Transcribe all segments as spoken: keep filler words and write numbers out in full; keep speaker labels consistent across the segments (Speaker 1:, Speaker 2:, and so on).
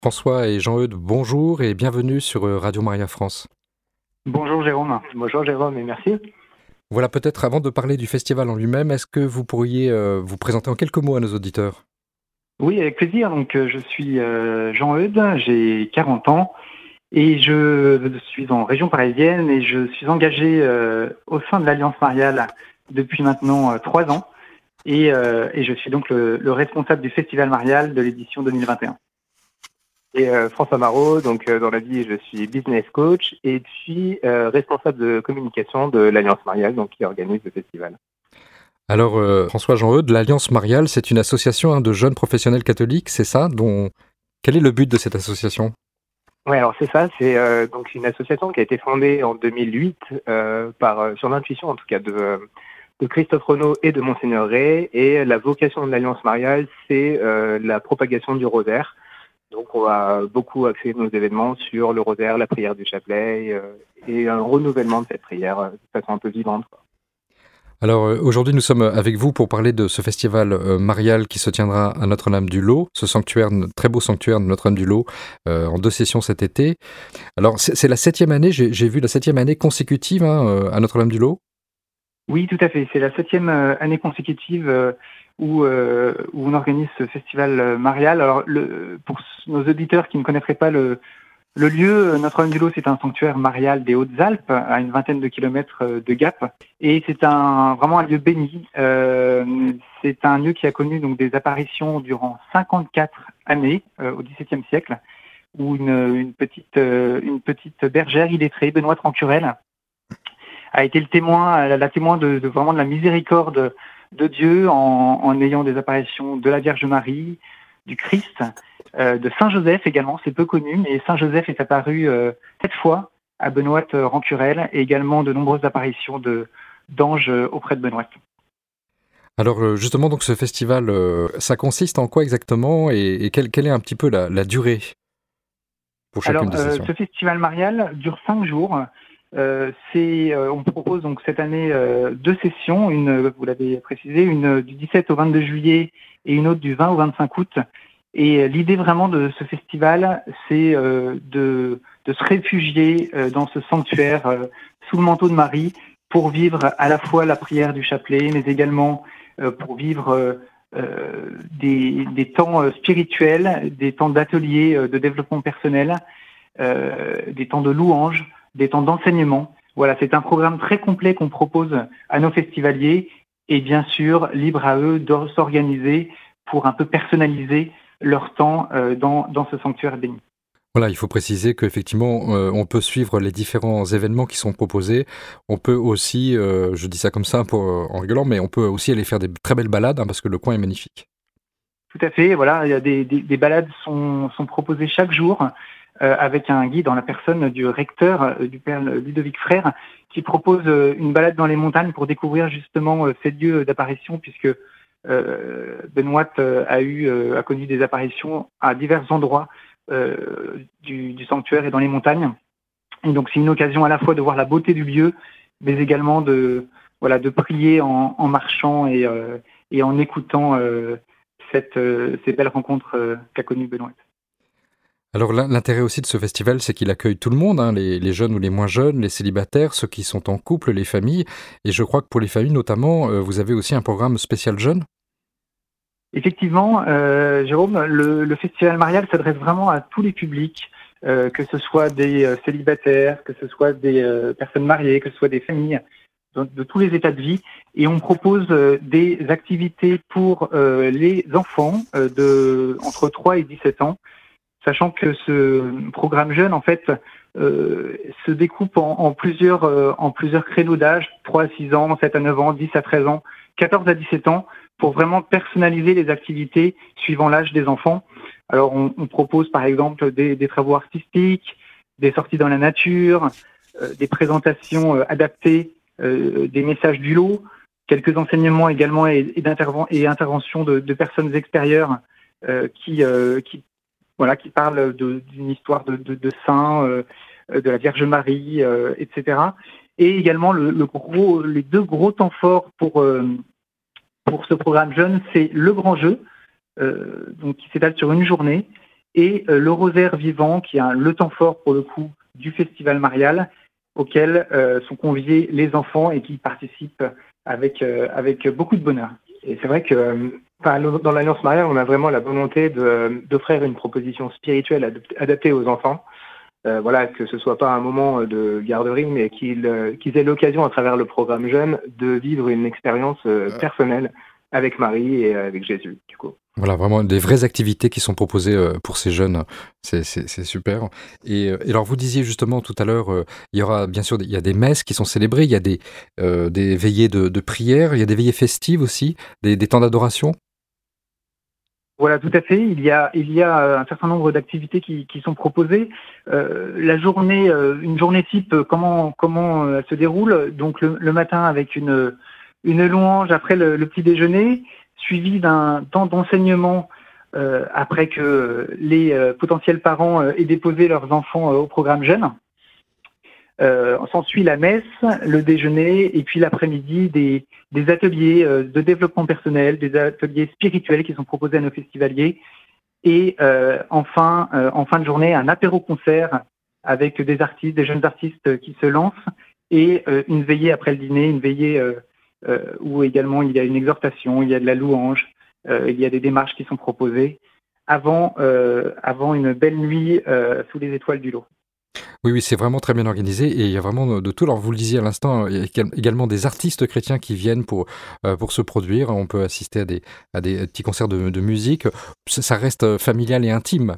Speaker 1: François et Jean-Eudes, bonjour et bienvenue sur euh, Radio Maria France.
Speaker 2: Bonjour Jérôme. Bonjour Jérôme et merci.
Speaker 1: Voilà, peut-être avant de parler du festival en lui-même, est-ce que vous pourriez euh, vous présenter en quelques mots à nos auditeurs ?
Speaker 2: Oui, avec plaisir. Donc, euh, je suis euh, Jean-Eudes, j'ai quarante ans et je suis en région parisienne et je suis engagé euh, au sein de l'Alliance Mariale depuis maintenant euh, trois ans et, euh, et je suis donc le, le responsable du Festival Marial de l'édition deux mille vingt et un.
Speaker 3: Et euh, François Marot, donc euh, dans la vie, je suis business coach et puis euh, responsable de communication de l'Alliance Mariale, donc qui organise le festival.
Speaker 1: Alors, euh, François Jean-Eudes, l'Alliance Mariale, c'est une association hein, de jeunes professionnels catholiques, c'est ça dont... Quel est le but de cette association ?
Speaker 3: Oui, alors c'est ça, c'est euh, donc une association qui a été fondée en deux mille huit euh, par euh, sur l'intuition en tout cas de, de Christophe Renaud et de Monseigneur Ray, et la vocation de l'Alliance Mariale, c'est euh, la propagation du rosaire. Donc on va beaucoup axer nos événements sur le rosaire, la prière du chapelet euh, et un renouvellement de cette prière euh, de façon un peu vivante, quoi.
Speaker 1: Alors euh, aujourd'hui nous sommes avec vous pour parler de ce festival euh, marial qui se tiendra à Notre-Dame-du-Lot, ce sanctuaire, très beau sanctuaire de Notre-Dame-du-Lot, euh, en deux sessions cet été. Alors c'est, c'est la septième année, j'ai, j'ai vu la septième année consécutive hein, euh, à Notre-Dame-du-Lot.
Speaker 2: Oui, tout à fait. C'est la septième euh, année consécutive euh, où, euh, où on organise ce festival euh, marial. Alors, le, pour nos auditeurs qui ne connaîtraient pas le, le lieu, Notre-Dame-du-Lot, c'est un sanctuaire marial des Hautes-Alpes, à une vingtaine de kilomètres de Gap, et c'est un vraiment un lieu béni. Euh, c'est un lieu qui a connu donc des apparitions durant cinquante-quatre années euh, au dix-septième siècle, où une, une petite euh, une petite bergère illettrée, Benoît Rancurel, a été le témoin, la, la témoin de, de vraiment de la miséricorde de Dieu en, en ayant des apparitions de la Vierge Marie, du Christ, euh, de Saint Joseph également, c'est peu connu, mais Saint Joseph est apparu euh, sept fois à Benoît Rancurel, et également de nombreuses apparitions de, d'anges auprès de Benoît.
Speaker 1: Alors justement, donc ce festival, euh, ça consiste en quoi exactement et, et quelle, quelle est un petit peu la, la durée pour chacune
Speaker 2: Alors,
Speaker 1: des
Speaker 2: euh,
Speaker 1: sessions ?
Speaker 2: ce festival marial dure cinq jours. Euh, c'est, euh, on propose donc cette année euh, deux sessions, une, vous l'avez précisé, une du dix-sept au vingt-deux juillet et une autre du vingt au vingt-cinq août. Et l'idée vraiment de ce festival, c'est euh, de, de se réfugier euh, dans ce sanctuaire euh, sous le manteau de Marie pour vivre à la fois la prière du chapelet, mais également euh, pour vivre euh, euh, des, des temps euh, spirituels, des temps d'ateliers euh, de développement personnel, euh, des temps de louange, des temps d'enseignement. Voilà, c'est un programme très complet qu'on propose à nos festivaliers et bien sûr, libre à eux de s'organiser pour un peu personnaliser leur temps euh, dans, dans ce sanctuaire béni.
Speaker 1: Voilà, il faut préciser qu'effectivement, euh, on peut suivre les différents événements qui sont proposés. On peut aussi, euh, je dis ça comme ça pour, euh, en rigolant, mais on peut aussi aller faire des très belles balades hein, parce que le coin est magnifique.
Speaker 2: Tout à fait, voilà, il y a des, des, des balades sont, sont proposées chaque jour euh, avec un guide en la personne du recteur, euh, du père Ludovic Frère, qui propose euh, une balade dans les montagnes pour découvrir justement euh, ces lieux d'apparition, puisque euh, Benoît euh, a eu euh, a connu des apparitions à divers endroits euh, du, du sanctuaire et dans les montagnes. Et donc c'est une occasion à la fois de voir la beauté du lieu, mais également de voilà de prier en, en marchant et, euh, et en écoutant euh, cette, euh, ces belles rencontres euh, qu'a connues Benoît.
Speaker 1: Alors l'intérêt aussi de ce festival, c'est qu'il accueille tout le monde, hein, les, les jeunes ou les moins jeunes, les célibataires, ceux qui sont en couple, les familles. Et je crois que pour les familles notamment, euh, vous avez aussi un programme spécial jeune.
Speaker 2: Effectivement, euh, Jérôme, le, le festival marial s'adresse vraiment à tous les publics, euh, que ce soit des euh, célibataires, que ce soit des euh, personnes mariées, que ce soit des familles, de, de tous les états de vie. Et on propose euh, des activités pour euh, les enfants euh, de entre trois et dix-sept ans, sachant que ce programme jeune, en fait, euh, se découpe en, en plusieurs euh, en plusieurs créneaux d'âge, trois à six ans, sept à neuf ans, dix à treize ans, quatorze à dix-sept ans, pour vraiment personnaliser les activités suivant l'âge des enfants. Alors, on, on propose par exemple des, des travaux artistiques, des sorties dans la nature, euh, des présentations euh, adaptées, euh, des messages du lot, quelques enseignements également et, et, d'interven- et interventions de, de personnes extérieures euh, qui, euh, qui, voilà, qui parlent de, d'une histoire de, de, de saints, euh, de la Vierge Marie, euh, et cetera. Et également le, le gros, les deux gros temps forts pour euh, pour ce programme jeune, c'est le grand jeu, euh, donc qui s'étale sur une journée, et euh, le Rosaire vivant, qui est un, le temps fort pour le coup du Festival Marial, auquel euh, sont conviés les enfants et qui participent avec, euh, avec beaucoup de bonheur.
Speaker 3: Et c'est vrai que euh, enfin, dans l'Alliance Mariale, on a vraiment la volonté de, d'offrir une proposition spirituelle adap- adaptée aux enfants. Euh, voilà, que ce soit pas un moment de garderie, mais qu'ils, euh, qu'ils aient l'occasion, à travers le programme Jeune, de vivre une expérience euh, personnelle avec Marie et avec Jésus, du coup.
Speaker 1: Voilà, vraiment des vraies activités qui sont proposées euh, pour ces jeunes, c'est, c'est, c'est super. Et, euh, et alors vous disiez justement tout à l'heure, euh, il y aura bien sûr, il y a des messes qui sont célébrées, il y a des, euh, des veillées de, de prière, il y a des veillées festives aussi, des, des temps d'adoration.
Speaker 2: Voilà, tout à fait. Il y a, il y a un certain nombre d'activités qui, qui sont proposées. Euh, la journée, euh, une journée type, comment, comment elle se déroule? Donc le, le matin avec une, une louange après le, le petit déjeuner, suivi d'un temps d'enseignement euh, après que les euh, potentiels parents euh, aient déposé leurs enfants euh, au programme Jeune. Euh, s'ensuit la messe, le déjeuner et puis l'après-midi des, des ateliers euh, de développement personnel, des ateliers spirituels qui sont proposés à nos festivaliers et euh, enfin, euh, en fin de journée, un apéro-concert avec des artistes, des jeunes artistes qui se lancent et euh, une veillée après le dîner, une veillée euh, euh, où également il y a une exhortation, il y a de la louange, euh, il y a des démarches qui sont proposées avant, euh, avant une belle nuit euh, sous les étoiles du lot.
Speaker 1: Oui, oui, c'est vraiment très bien organisé et il y a vraiment de tout. Alors, vous le disiez à l'instant, il y a également des artistes chrétiens qui viennent pour, euh, pour se produire. On peut assister à des, à des petits concerts de, de musique. Ça, ça reste familial et intime.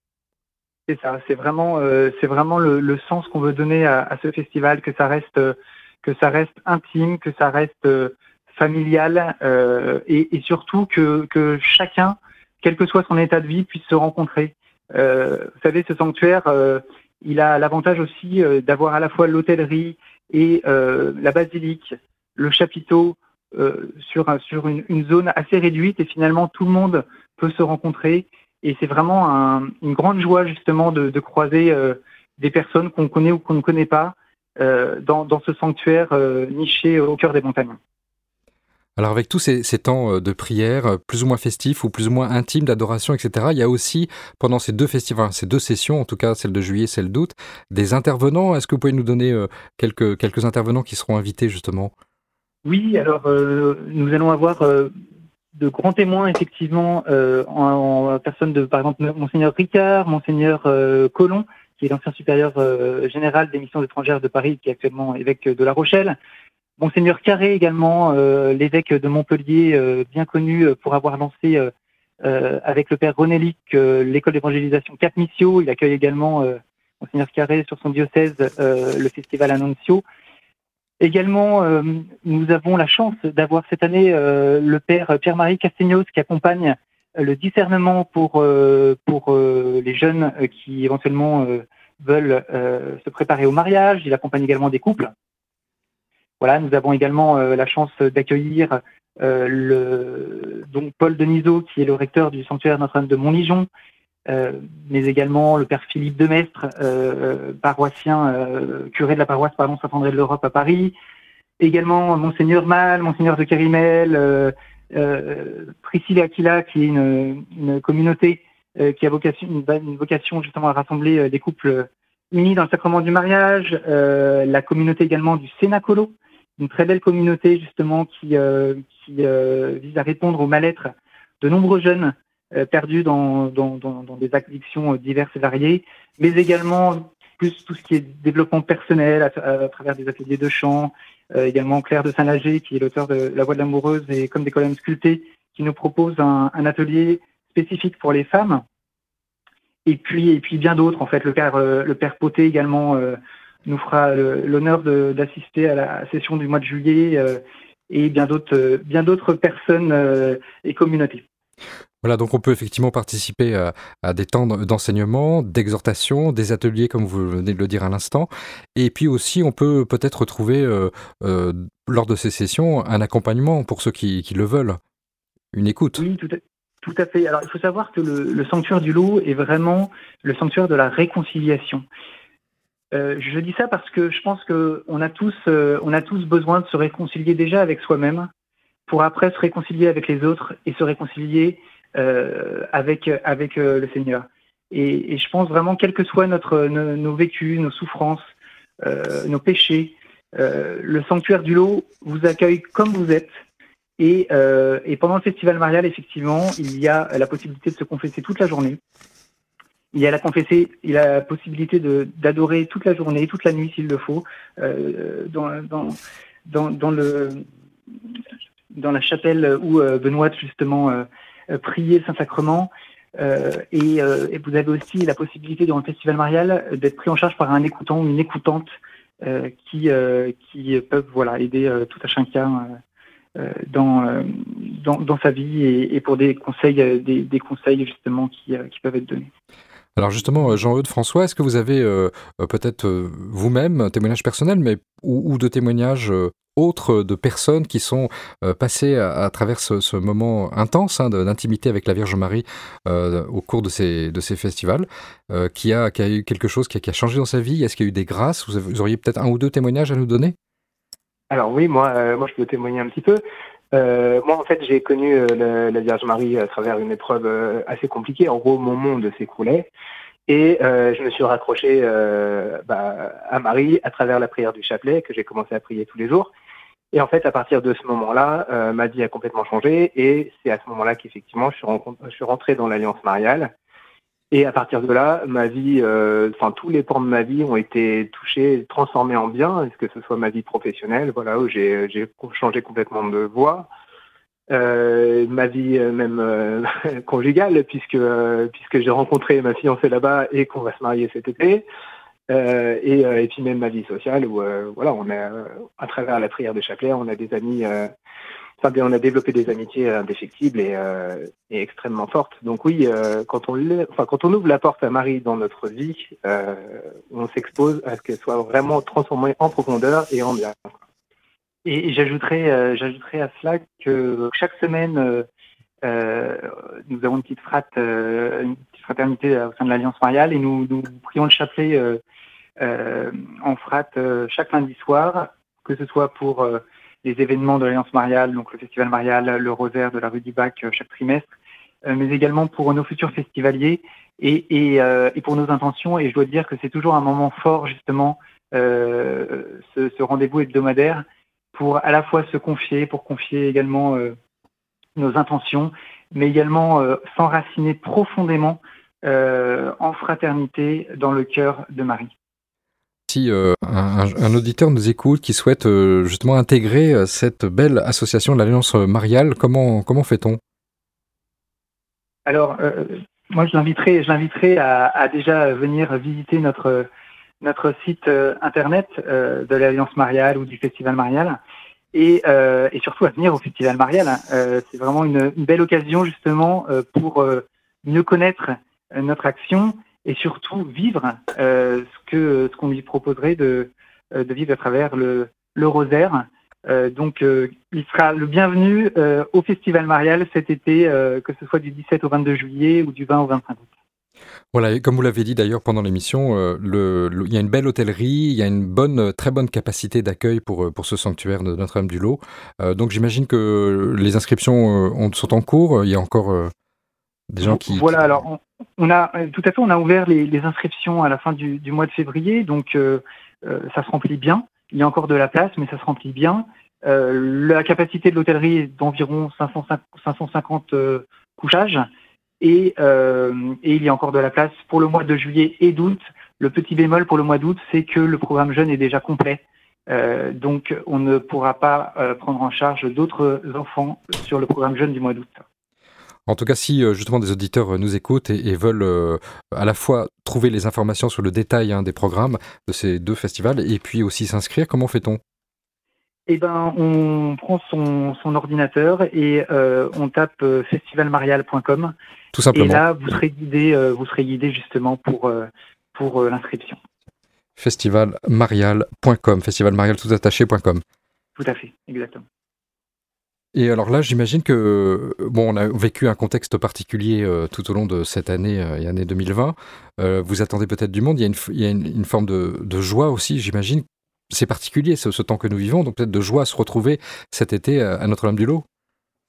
Speaker 2: C'est ça, c'est vraiment, euh, c'est vraiment le, le sens qu'on veut donner à, à ce festival, que ça reste, euh, que ça reste intime, que ça reste euh, familial euh, et, et surtout que, que chacun, quel que soit son état de vie, puisse se rencontrer. Euh, vous savez, ce sanctuaire, euh, il a l'avantage aussi euh, d'avoir à la fois l'hôtellerie et euh, la basilique, le chapiteau euh, sur, un, sur une, une zone assez réduite et finalement tout le monde peut se rencontrer. Et c'est vraiment un, une grande joie justement de, de croiser euh, des personnes qu'on connaît ou qu'on ne connaît pas euh, dans, dans ce sanctuaire euh, niché au cœur des montagnes.
Speaker 1: Alors avec tous ces, ces temps de prière, plus ou moins festifs ou plus ou moins intimes, d'adoration, et cetera, il y a aussi, pendant ces deux festivals, ces deux sessions, en tout cas celle de juillet, celle d'août, des intervenants. Est-ce que vous pouvez nous donner euh, quelques, quelques intervenants qui seront invités justement?
Speaker 2: Oui, alors euh, nous allons avoir euh, de grands témoins effectivement euh, en, en personne de, par exemple, Monseigneur Ricard, Monseigneur euh, Colomb, qui est l'ancien supérieur euh, général des missions étrangères de Paris, qui est actuellement évêque de La Rochelle. Monseigneur Carré également, euh, l'évêque de Montpellier, euh, bien connu pour avoir lancé euh, euh, avec le père René Lic euh, l'école d'évangélisation Cap Missio. Il accueille également euh, Monseigneur Carré sur son diocèse euh, le festival Annunzio. Également, euh, nous avons la chance d'avoir cette année euh, le père Pierre-Marie Castegnos qui accompagne le discernement pour, euh, pour euh, les jeunes qui éventuellement euh, veulent euh, se préparer au mariage. Il accompagne également des couples. Voilà, nous avons également euh, la chance d'accueillir euh, le donc Paul Denisot, qui est le recteur du sanctuaire Notre-Dame de Montligeon, euh, mais également le père Philippe Demestre, euh, paroissien, euh, curé de la paroisse pardon, Saint-André de l'Europe à Paris. Également Monseigneur Mal, Monseigneur de Kérimel, euh, euh, Priscille Aquila, qui est une, une communauté euh, qui a vocation, une, une vocation justement à rassembler euh, des couples unis dans le sacrement du mariage. Euh, la communauté également du Cénacolo, une très belle communauté justement qui, euh, qui euh, vise à répondre au mal-être de nombreux jeunes euh, perdus dans, dans, dans, dans des addictions diverses et variées, mais également plus tout ce qui est développement personnel à, à, à travers des ateliers de chant, euh, également Claire de Saint-Lager qui est l'auteur de La Voix de l'amoureuse et Comme des colonnes sculptées qui nous propose un, un atelier spécifique pour les femmes. Et puis, et puis bien d'autres, en fait, le père, euh, le père Poté également euh, nous fera le, l'honneur de, d'assister à la session du mois de juillet euh, et bien d'autres, euh, bien d'autres personnes euh, et communautés.
Speaker 1: Voilà, donc on peut effectivement participer à, à des temps d'enseignement, d'exhortation, des ateliers comme vous venez de le dire à l'instant, et puis aussi on peut peut-être retrouver euh, euh, lors de ces sessions un accompagnement pour ceux qui, qui le veulent, une écoute.
Speaker 2: Oui, tout à, tout à fait. Alors il faut savoir que le, le sanctuaire du Lot est vraiment le sanctuaire de la réconciliation. Euh, je dis ça parce que je pense qu'on a tous, euh, on a tous besoin de se réconcilier déjà avec soi-même pour après se réconcilier avec les autres et se réconcilier euh, avec, avec euh, le Seigneur. Et, et je pense vraiment, quels que soient notre, nos, nos vécus, nos souffrances, euh, nos péchés, euh, le sanctuaire du Lot vous accueille comme vous êtes. Et, euh, et pendant le festival marial, effectivement, il y a la possibilité de se confesser toute la journée. Il y a la confesser, il a la possibilité de, d'adorer toute la journée, toute la nuit s'il le faut, euh, dans, dans, dans, dans, le, dans la chapelle où euh, Benoît justement euh, priait le Saint-Sacrement. Euh, et, euh, et vous avez aussi la possibilité durant le festival marial d'être pris en charge par un écoutant ou une écoutante euh, qui, euh, qui peuvent voilà, aider euh, tout à chacun euh, dans, euh, dans, dans sa vie et, et pour des conseils, des, des conseils justement qui, euh, qui peuvent être donnés.
Speaker 1: Alors justement, Jean-Eudes, François, est-ce que vous avez euh, peut-être euh, vous-même un témoignage personnel, mais ou, ou de témoignages euh, autres de personnes qui sont euh, passées à, à travers ce, ce moment intense hein, d'intimité avec la Vierge Marie euh, au cours de ces, de ces festivals, euh, qui, a, qui a eu quelque chose qui a, qui a changé dans sa vie? Est-ce qu'il y a eu des grâces? vous, avez, vous auriez peut-être un ou deux témoignages à nous donner?
Speaker 3: Alors oui, moi, euh, moi je peux témoigner un petit peu. Euh, moi, en fait, j'ai connu euh, la, la Vierge Marie à travers une épreuve euh, assez compliquée. En gros, mon monde s'écroulait et euh, je me suis raccroché euh, bah, à Marie à travers la prière du chapelet que j'ai commencé à prier tous les jours. Et en fait, à partir de ce moment-là, euh, ma vie a complètement changé et c'est à ce moment-là qu'effectivement, je suis, rencontre, je suis rentré dans l'Alliance mariale. Et à partir de là, ma vie, euh, enfin tous les pans de ma vie ont été touchés, transformés en bien, que ce soit ma vie professionnelle, voilà, où j'ai, j'ai changé complètement de voie, euh, ma vie euh, même euh, conjugale, puisque euh, puisque j'ai rencontré ma fiancée là-bas et qu'on va se marier cet été, euh, et, euh, et puis même ma vie sociale, où euh, voilà, on a euh, à travers la prière de chapelet, on a des amis. Euh, Enfin, on a développé des amitiés indéfectibles et, euh, et extrêmement fortes. Donc oui, euh, quand, on enfin, quand on ouvre la porte à Marie dans notre vie, euh, on s'expose à ce qu'elle soit vraiment transformée en profondeur et en bien.
Speaker 2: Et, et j'ajouterais, euh, j'ajouterais à cela que chaque semaine, euh, euh, nous avons une petite frate, euh, une petite fraternité au sein de l'Alliance mariale et nous, nous prions le chapelet euh, euh, en frate euh, chaque lundi soir, que ce soit pour euh, les événements de l'Alliance mariale, donc le festival marial, le rosaire de la rue du Bac euh, chaque trimestre, euh, mais également pour nos futurs festivaliers et, et, euh, et pour nos intentions. Et je dois dire que c'est toujours un moment fort, justement, euh, ce, ce rendez-vous hebdomadaire pour à la fois se confier, pour confier également euh, nos intentions, mais également euh, s'enraciner profondément euh, en fraternité dans le cœur de Marie.
Speaker 1: Si euh, un, un auditeur nous écoute qui souhaite euh, justement intégrer euh, cette belle association de l'Alliance mariale, comment, comment fait-on?
Speaker 2: Alors, euh, moi, je l'inviterai, je l'inviterai à, à déjà venir visiter notre, notre site euh, internet euh, de l'Alliance mariale ou du Festival marial et, euh, et surtout à venir au Festival marial. Euh, c'est vraiment une, une belle occasion justement euh, pour euh, mieux connaître euh, notre action et surtout vivre euh, ce que ce qu'on lui proposerait de, de vivre à travers le, le rosaire. Euh, donc, euh, il sera le bienvenu euh, au Festival marial cet été, euh, que ce soit du dix-sept au vingt-deux juillet ou du vingt au vingt-cinq août.
Speaker 1: Voilà, et comme vous l'avez dit d'ailleurs pendant l'émission, euh, le, le, il y a une belle hôtellerie, il y a une bonne, très bonne capacité d'accueil pour, pour ce sanctuaire de Notre-Dame-du-Lot. Euh, donc j'imagine que les inscriptions euh, sont en cours, il y a encore euh, des gens qui...
Speaker 2: Voilà, alors on, on a tout à fait, on a ouvert les, les inscriptions à la fin du, du mois de février, donc euh, euh, ça se remplit bien. Il y a encore de la place, mais ça se remplit bien. Euh, la capacité de l'hôtellerie est d'environ cinq cent cinquante euh, couchages et, euh, et il y a encore de la place pour le mois de juillet et d'août. Le petit bémol pour le mois d'août, c'est que le programme jeune est déjà complet. Euh, donc on ne pourra pas euh, prendre en charge d'autres enfants sur le programme jeune du mois d'août.
Speaker 1: En tout cas, si justement des auditeurs nous écoutent et, et veulent euh, à la fois trouver les informations sur le détail hein, des programmes de ces deux festivals et puis aussi s'inscrire, comment fait-on?
Speaker 2: Eh ben, on prend son, son ordinateur et euh, on tape euh, festival marial point com.
Speaker 1: Tout simplement.
Speaker 2: Et là, vous serez guidé, euh, vous serez guidé justement pour euh, pour euh, l'inscription.
Speaker 1: festival marial point com, festival marial tout attaché point com.
Speaker 2: Tout à fait, exactement.
Speaker 1: Et alors là, j'imagine que, bon, on a vécu un contexte particulier euh, tout au long de cette année euh, et année deux mille vingt. Euh, vous attendez peut-être du monde. Il y a une, il y a une, une forme de, de joie aussi, j'imagine. C'est particulier ce, ce temps que nous vivons, donc peut-être de joie à se retrouver cet été à Notre-Dame-du-Lot.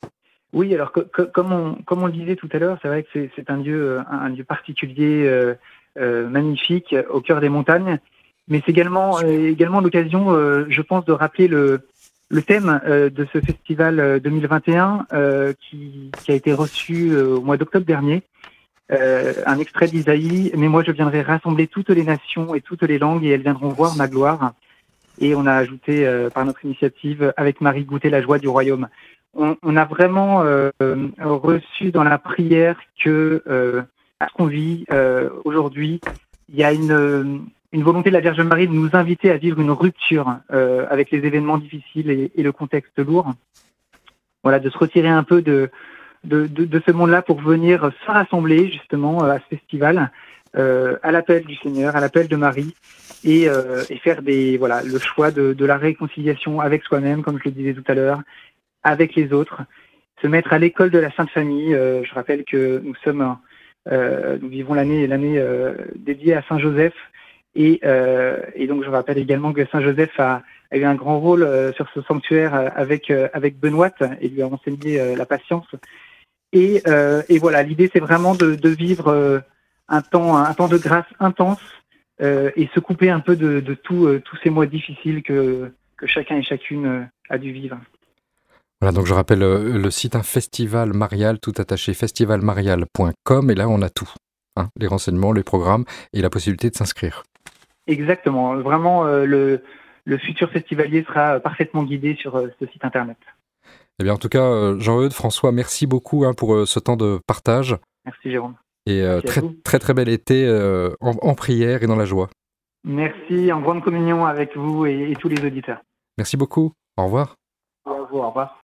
Speaker 2: Oui, alors co- co- comme, on, comme on le disait tout à l'heure, c'est vrai que c'est, c'est un lieu, un, un lieu particulier, euh, euh, magnifique, au cœur des montagnes. Mais c'est également, euh, également l'occasion, euh, je pense, de rappeler le, le thème euh, de ce festival euh, deux mille vingt et un euh, qui, qui a été reçu euh, au mois d'octobre dernier. Euh, un extrait d'Isaïe, mais moi je viendrai rassembler toutes les nations et toutes les langues et elles viendront voir ma gloire. Et on a ajouté euh, par notre initiative, avec Marie, goûter la joie du royaume. On, on a vraiment euh, reçu dans la prière que euh, à ce qu'on vit euh, aujourd'hui, il y a une, une volonté de la Vierge Marie de nous inviter à vivre une rupture euh, avec les événements difficiles et, et le contexte lourd. Voilà, de se retirer un peu de De, de, de ce monde-là pour venir se rassembler justement à ce festival, euh, à l'appel du Seigneur, à l'appel de Marie, et, euh, et faire des voilà le choix de, de la réconciliation avec soi-même, comme je le disais tout à l'heure, avec les autres, se mettre à l'école de la Sainte Famille. Euh, je rappelle que nous sommes, euh, nous vivons l'année l'année euh, dédiée à Saint Joseph, et, euh, et donc je rappelle également que Saint Joseph a, a eu un grand rôle euh, sur ce sanctuaire euh, avec euh, avec Benoît et lui a enseigné euh, la patience. Et, euh, et voilà, l'idée c'est vraiment de, de vivre euh, un temps, un temps de grâce intense euh, et se couper un peu de, de tout, euh, tous ces mois difficiles que, que chacun et chacune euh, a dû vivre.
Speaker 1: Voilà, donc je rappelle euh, le site, un festival marial, tout attaché, festival marial point com, et là on a tout, hein, les renseignements, les programmes et la possibilité de s'inscrire.
Speaker 2: Exactement, vraiment euh, le, le futur festivalier sera parfaitement guidé sur euh, ce site internet.
Speaker 1: Eh bien, en tout cas, euh, Jean-Eudes, François, merci beaucoup hein, pour euh, ce temps de partage.
Speaker 2: Merci Jérôme.
Speaker 1: Et euh,
Speaker 2: Merci
Speaker 1: très, très très bel été euh, en, en prière et dans la joie.
Speaker 2: Merci, en grande communion avec vous et, et tous les auditeurs.
Speaker 1: Merci beaucoup. Au revoir.
Speaker 2: Au revoir. Au revoir.